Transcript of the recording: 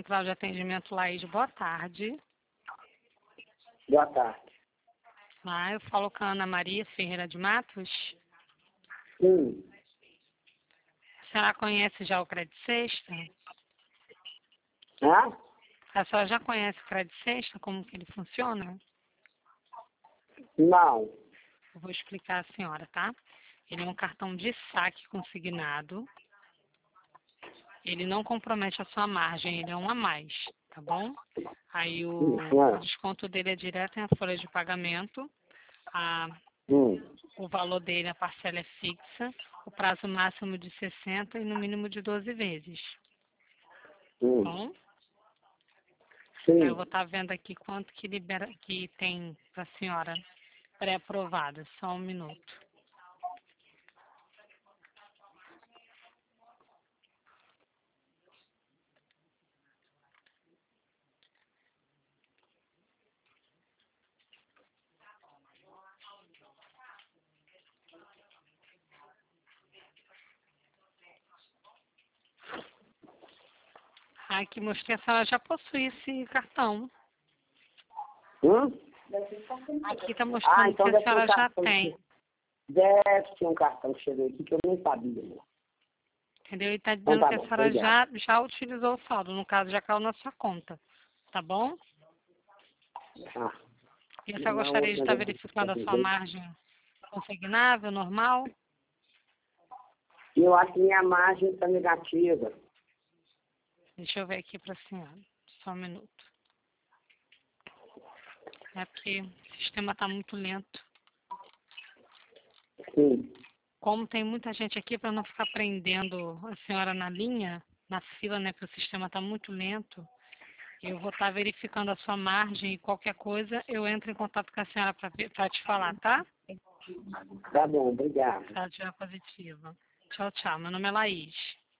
Central de Atendimento Laís, boa tarde. Boa tarde. Eu falo com a Ana Maria Ferreira de Matos. Sim. A senhora conhece já o Crédito Sexta? Hã? A senhora já conhece o Crédito Sexta, como que ele funciona? Não. Eu vou explicar à senhora, tá? Ele é um cartão de saque consignado. Ele não compromete a sua margem, ele é um a mais, tá bom? Aí o desconto dele é direto em a folha de pagamento. O valor dele, a parcela é fixa, o prazo máximo de 60 e no mínimo de 12 vezes. Bom? Sim. Aí eu vou estar vendo aqui quanto que libera, que tem para a senhora pré-aprovada. Só um minuto. Aqui mostrei, a senhora já possui esse cartão. Aqui está mostrando então que a senhora já tem. Deve ser um cartão que chegou aqui que eu nem sabia. Entendeu? E está Então dizendo tá que a bom, senhora obrigado. já utilizou o saldo. No caso, já caiu na sua conta. Tá bom? Ah, E a senhora gostaria de estar verificando a sua margem consignável, normal? eu acho que minha margem está negativa. Deixa eu ver aqui para a senhora. Só um minuto. É porque o sistema está muito lento. Sim. Como tem muita gente aqui, para não ficar prendendo a senhora na linha, na fila, né, porque o sistema está muito lento, eu vou estar verificando a sua margem e qualquer coisa, eu entro em contato com a senhora para te falar, tá? Tá bom, obrigado. Tá, já positiva. Tchau, tchau. Meu nome é Laís.